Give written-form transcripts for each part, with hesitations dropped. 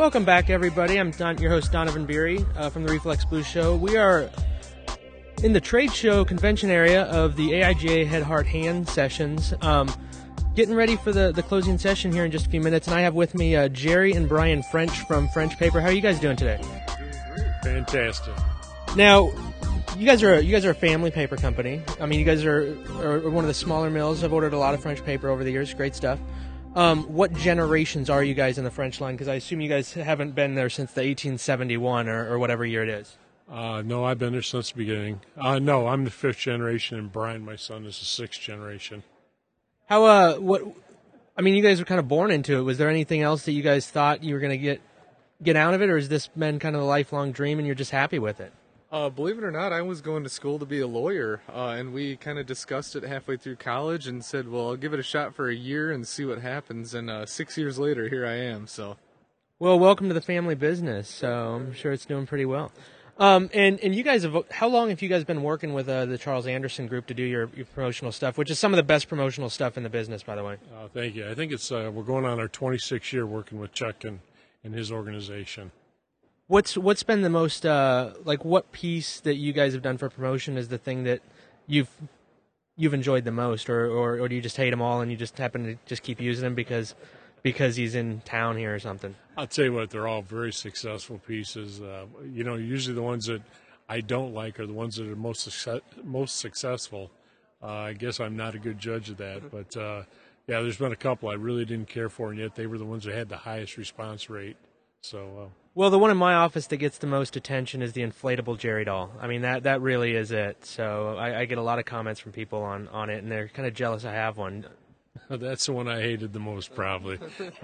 Welcome back, everybody. I'm your host, Donovan Beery from the Reflex Blues Show. We are in the trade show convention area of the AIGA Head, Heart, Hand sessions. Getting ready for the closing session here in just a few minutes, and I have with me Jerry and Brian French from French Paper. How are you guys doing today? Fantastic. Now, you guys are a family paper company. I mean, you guys are one of the smaller mills. I've ordered a lot of French paper over the years. Great stuff. What generations are you guys in the French line? Because I assume you guys haven't been there since the 1871 or whatever year it is. No, I've been there since the beginning. No, I'm the fifth generation, and Brian, my son, is the sixth generation. How, you guys were kind of born into it. Was there anything else that you guys thought you were going to get out of it, or has this been kind of a lifelong dream and you're just happy with it? Believe it or not, I was going to school to be a lawyer, and we kind of discussed it halfway through college and said, well, I'll give it a shot for a year and see what happens, and 6 years later, here I am, so. Well, welcome to the family business, so I'm sure it's doing pretty well. And you guys how long have you guys been working with the Charles Anderson Group to do your promotional stuff, which is some of the best promotional stuff in the business, by the way? Thank you. I think it's we're going on our 26th year working with Chuck and his organization. What's been the most what piece that you guys have done for promotion is the thing that you've enjoyed the most, or do you just hate them all and you just happen to just keep using him because he's in town here or something? I'll tell you what, they're all very successful pieces. Usually the ones that I don't like are the ones that are most successful. I guess I'm not a good judge of that, but there's been a couple I really didn't care for, and yet they were the ones that had the highest response rate. So. Well, the one in my office that gets the most attention is the inflatable Jerry doll. I mean, that really is it. So I get a lot of comments from people on it, and they're kind of jealous I have one. That's the one I hated the most, probably.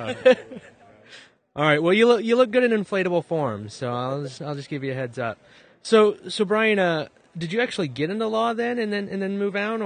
All right. Well, you look good in inflatable form, so I'll just give you a heads up. So Brian, did you actually get into law then, and then move out,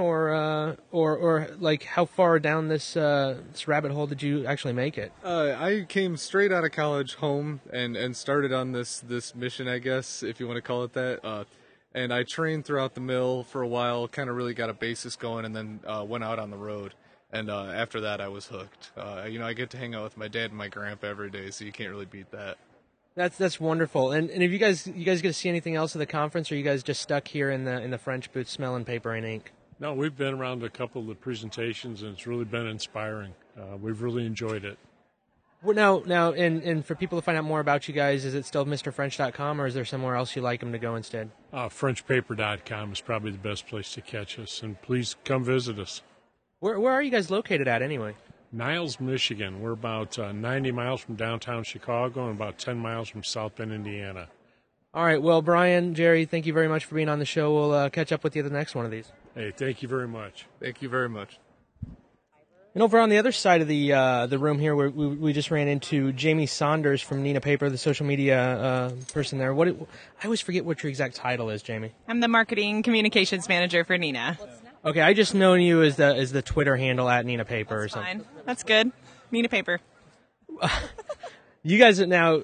or like how far down this rabbit hole did you actually make it? I came straight out of college home and started on this mission, I guess, if you want to call it that. And I trained throughout the mill for a while, kind of really got a basis going, and then went out on the road. And after that, I was hooked. I get to hang out with my dad and my grandpa every day, so you can't really beat that. That's wonderful. And if you guys get to see anything else at the conference, or are you guys just stuck here in the French booth smelling paper and ink? No, we've been around a couple of the presentations, and it's really been inspiring. We've really enjoyed it. Well, now, and for people to find out more about you guys, is it still MrFrench.com, or is there somewhere else you'd like them to go instead? FrenchPaper.com is probably the best place to catch us, and please come visit us. Where are you guys located at anyway? Niles, Michigan. We're about 90 miles from downtown Chicago and about 10 miles from South Bend, Indiana. All right. Well, Brian, Jerry, thank you very much for being on the show. We'll catch up with you at the next one of these. Hey, thank you very much. Thank you very much. And over on the other side of the room here, we just ran into Jamie Saunders from Neenah Paper, the social media person there. I always forget what your exact title is, Jamie. I'm the marketing communications manager for Neenah. Okay, I just known you as the Twitter handle at Neenah Paper. That's or something. Fine. That's good. Neenah Paper. You guys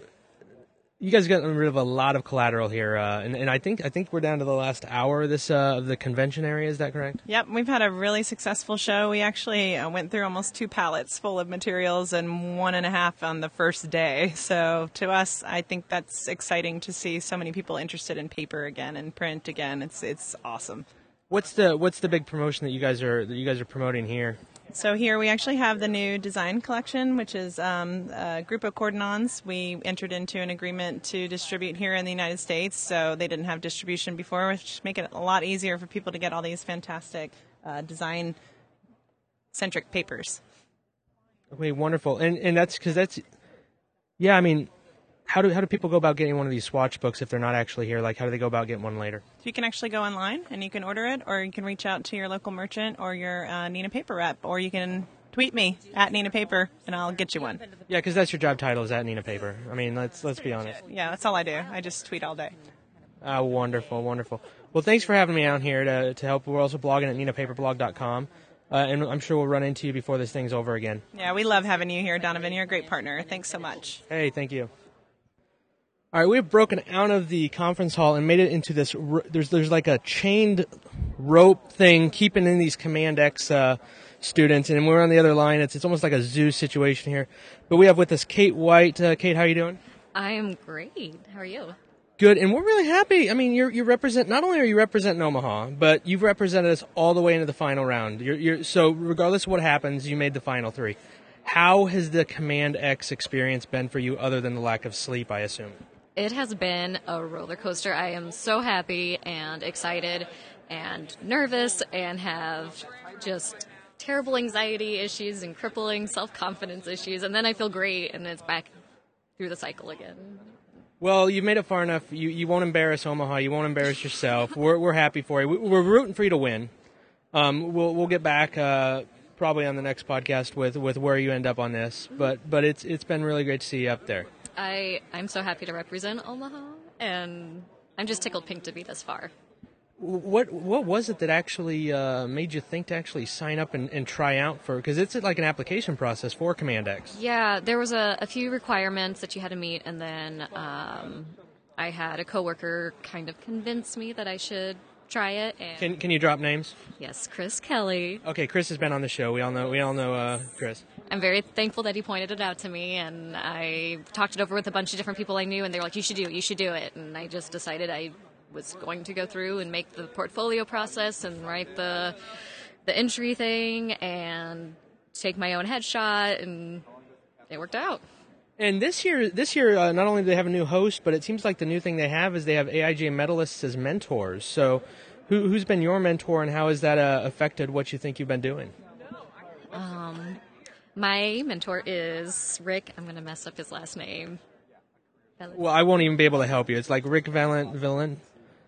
gotten rid of a lot of collateral here, and I think we're down to the last hour of this of the convention area. Is that correct? Yep, we've had a really successful show. We actually went through almost 2 pallets full of materials and 1.5 on the first day. So to us, I think that's exciting to see so many people interested in paper again and print again. It's awesome. What's the big promotion that you guys are promoting here? So here we actually have the new design collection, which is a group of cordonons. We entered into an agreement to distribute here in the United States, so they didn't have distribution before, which make it a lot easier for people to get all these fantastic design-centric papers. Okay, wonderful. And that's because yeah, I mean, how do people go about getting one of these swatch books if they're not actually here? Like, how do they go about getting one later? You can actually go online and you can order it, or you can reach out to your local merchant or your Neenah Paper rep, or you can tweet me at Neenah Paper and I'll get you one. Yeah, because that's your job title, is at Neenah Paper. I mean, let's be honest. Yeah, that's all I do. I just tweet all day. Wonderful, wonderful. Well, thanks for having me out here to help. We're also blogging at NeenahPaperblog.com. And I'm sure we'll run into you before this thing's over again. Yeah, we love having you here, Donovan. You're a great partner. Thanks so much. Hey, thank you. All right, we've broken out of the conference hall and made it into this. There's like a chained rope thing keeping in these Command X students, and we're on the other line. It's almost like a zoo situation here. But we have with us Kate White. Kate, how are you doing? I am great. How are you? Good, and we're really happy. I mean, you represent, not only are you representing Omaha, but you've represented us all the way into the final round. So regardless of what happens, you made the final three. How has the Command X experience been for you, other than the lack of sleep, I assume? It has been a roller coaster. I am so happy and excited and nervous and have just terrible anxiety issues and crippling self-confidence issues, and then I feel great, and it's back through the cycle again. Well, you made it far enough. You won't embarrass Omaha. You won't embarrass yourself. We're happy for you. We're rooting for you to win. We'll get back probably on the next podcast with where you end up on this. But it's been really great to see you up there. I'm so happy to represent Omaha, and I'm just tickled pink to be this far. What was it that actually made you think to actually sign up and try out for? Because it's like an application process for Command X. Yeah, there was a few requirements that you had to meet, and then I had a coworker kind of convince me that I should try it. And Can you drop names? yes, Chris Kelly. Okay, Chris has been on the show. We all know Chris. I'm very thankful that he pointed it out to me, and I talked it over with a bunch of different people I knew, and they were like, you should do it. And I just decided I was going to go through and make the portfolio process and write the entry thing and take my own headshot, and it worked out. And this year, not only do they have a new host, but it seems like the new thing they have is they have AIGA medalists as mentors. So who's been your mentor, and how has that affected what you think you've been doing? My mentor is Rick. I'm going to mess up his last name. Well, I won't even be able to help you. It's like Rick Valenci.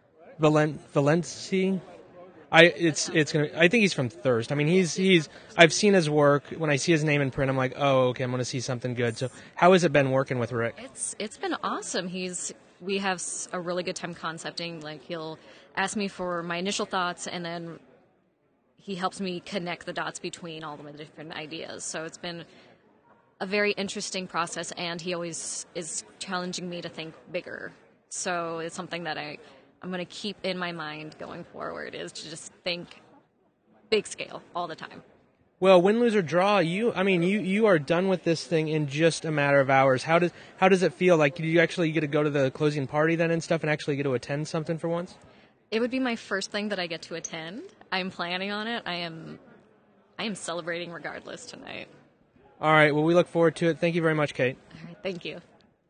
I think he's from Thirst. I mean, he's. I've seen his work. When I see his name in print, I'm like, oh, okay, I'm going to see something good. So, how has it been working with Rick? It's been awesome. We have a really good time concepting. Like, he'll ask me for my initial thoughts, and then he helps me connect the dots between all the different ideas. So it's been a very interesting process, and he always is challenging me to think bigger. So it's something that I'm going to keep in my mind going forward, is to just think big scale all the time. Well, win, lose, or draw, you are done with this thing in just a matter of hours. How does it feel? Like, do you actually get to go to the closing party then and stuff, and actually get to attend something for once? It would be my first thing that I get to attend. I'm planning on it. I am celebrating regardless tonight. All right. Well, we look forward to it. Thank you very much, Kate. All right, thank you.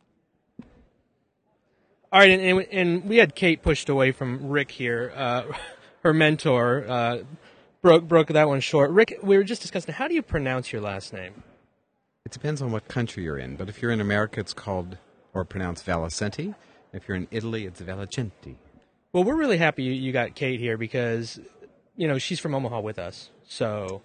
All right, and we had Kate pushed away from Rick here, her mentor. Broke that one short. Rick, we were just discussing, how do you pronounce your last name? It depends on what country you're in, but if you're in America, it's called, or pronounced, Valicenti. If you're in Italy, it's Valicenti. Well, we're really happy you got Kate here because, she's from Omaha with us. So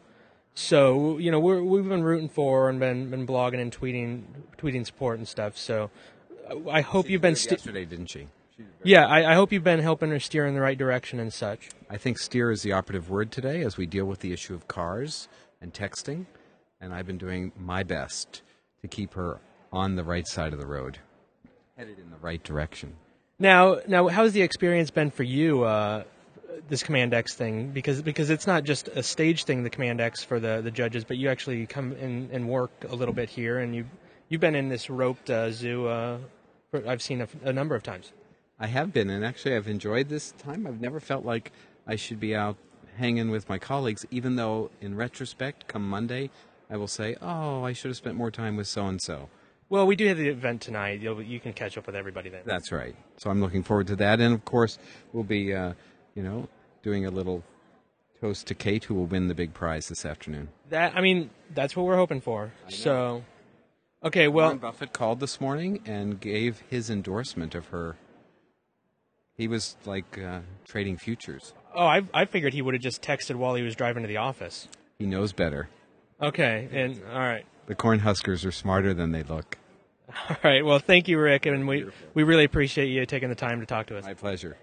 we've been rooting for her and been blogging and tweeting support and stuff. So I hope you've been yesterday, didn't she? Yeah, I hope you've been helping her steer in the right direction and such. I think steer is the operative word today as we deal with the issue of cars and texting, and I've been doing my best to keep her on the right side of the road, headed in the right direction. Now, how's the experience been for you, this Command X thing? Because it's not just a stage thing, the Command X for the judges, but you actually come in and work a little bit here, and you've been in this roped zoo. I've seen a number of times. I have been, and actually I've enjoyed this time. I've never felt like I should be out hanging with my colleagues, even though, in retrospect, come Monday, I will say, oh, I should have spent more time with so-and-so. Well, we do have the event tonight. You can catch up with everybody then. That's right. So I'm looking forward to that. And, of course, we'll be, doing a little toast to Kate, who will win the big prize this afternoon. That's what we're hoping for. So, okay, well... Warren Buffett called this morning and gave his endorsement of her. He was like trading futures. Oh, I figured he would have just texted while he was driving to the office. He knows better. Okay, and all right. The Cornhuskers are smarter than they look. All right, well, thank you, Rick, and we really appreciate you taking the time to talk to us. My pleasure.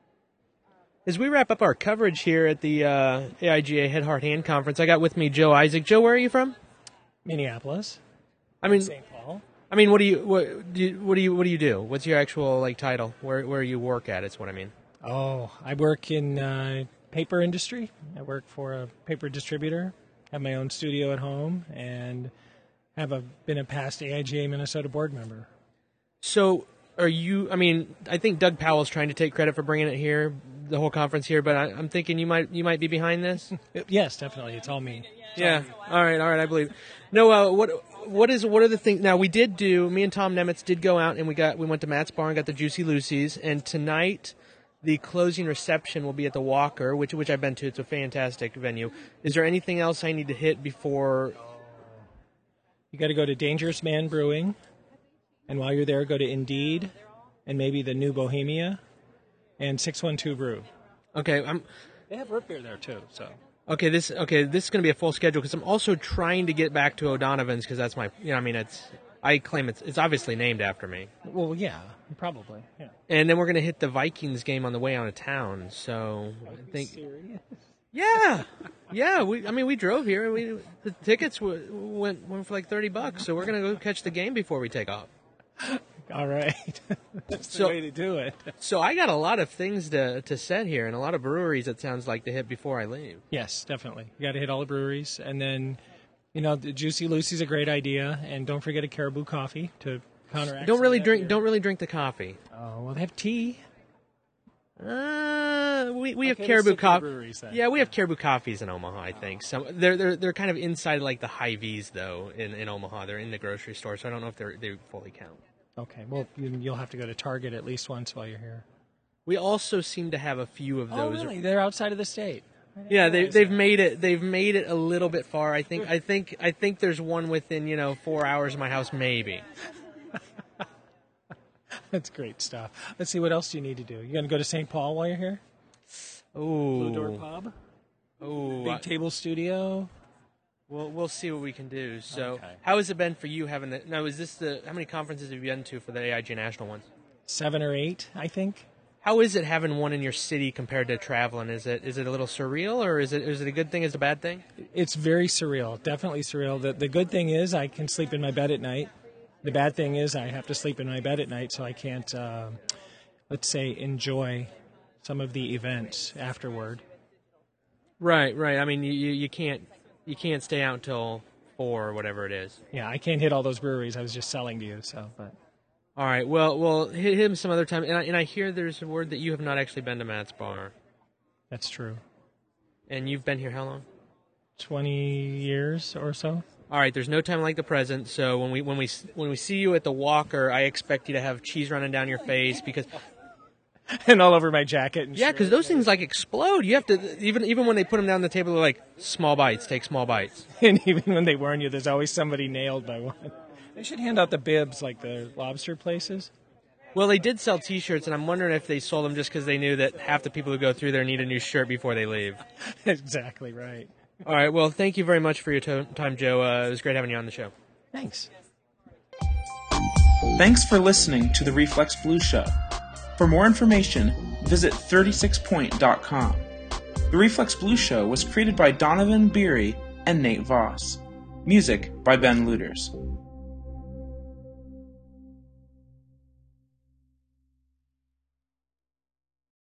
As we wrap up our coverage here at the AIGA Head, Heart, Hand Conference, I got with me Joe Isaac. Joe, where are you from? Minneapolis. St. Paul. What do you do? What's your actual title? Where you work at? It's what I mean. Oh, I work in paper industry. I work for a paper distributor. Have my own studio at home, and been a past AIGA Minnesota board member. So, are you? I mean, I think Doug Powell's trying to take credit for bringing it here, the whole conference here. But I'm thinking you might be behind this. Yes, definitely. It's all me. Yeah. All right. I believe. No. What are the things? Now, me and Tom Nemitz did go out and we went to Matt's Bar and got the Juicy Lucy's, and tonight the closing reception will be at the Walker, which I've been to. It's a fantastic venue. Is there anything else I need to hit before? You got to go to Dangerous Man Brewing, and while you're there, go to Indeed, and maybe the New Bohemia, and 612 Brew. Okay. They have root beer there too, so. Okay, this is going to be a full schedule because I'm also trying to get back to O'Donovan's because that's my, I claim it's obviously named after me. Well, yeah, probably, yeah. And then we're going to hit the Vikings game on the way out of town, so I think. Serious? Yeah. We drove here. The tickets went for like $30, so we're going to go catch the game before we take off. All right. That's the way to do it. So I got a lot of things to set here and a lot of breweries, it sounds like, to hit before I leave. Yes, definitely. You got to hit all the breweries. And then, the Juicy Lucy's a great idea. And don't forget a Caribou coffee to counteract. Don't really drink the coffee. Oh, well, they have tea. We have Caribou coffee. Yeah, we have Caribou coffees in Omaha, I think. So they're kind of inside like the Hy-Vees though in Omaha. They're in the grocery store, so I don't know if they fully count. Okay, well, you'll have to go to Target at least once while you're here. We also seem to have a few of those. Oh, really? They're outside of the state. Yeah, they've made it a little bit far. I think there's one within 4 hours of my house, maybe. That's great stuff. Let's see, what else do you need to do? You going to go to St. Paul while you're here? Oh, Blue Door Pub. Oh, Big Table Studio. We'll see what we can do. So, okay. How has it been for you having the? Now, is this how many conferences have you been to for the AIG National ones? 7 or 8, I think. How is it having one in your city compared to traveling? Is it a little surreal, or is it a good thing? Is it a bad thing? It's very surreal. Definitely surreal. The good thing is I can sleep in my bed at night. The bad thing is I have to sleep in my bed at night, so I can't, let's say, enjoy some of the events afterward. Right. I mean, you can't stay out until 4 or whatever it is. Yeah, I can't hit all those breweries I was just selling to you. So, but all right. Well, hit him some other time. And I hear there's a word that you have not actually been to Matt's Bar. That's true. And you've been here how long? 20 years or so. All right, there's no time like the present. So when we see you at the Walker, I expect you to have cheese running down your face because and all over my jacket. And yeah, because those things like explode. You have to even when they put them down on the table, they're like small bites. Take small bites. And even when they warn you, there's always somebody nailed by one. They should hand out the bibs like the lobster places. Well, they did sell T-shirts, and I'm wondering if they sold them just because they knew that half the people who go through there need a new shirt before they leave. Exactly right. All right. Well, thank you very much for your time, Joe. It was great having you on the show. Thanks. Thanks for listening to the Reflex Blues Show. For more information, visit 36point.com. The Reflex Blues Show was created by Donovan Beery and Nate Voss. Music by Ben Luders.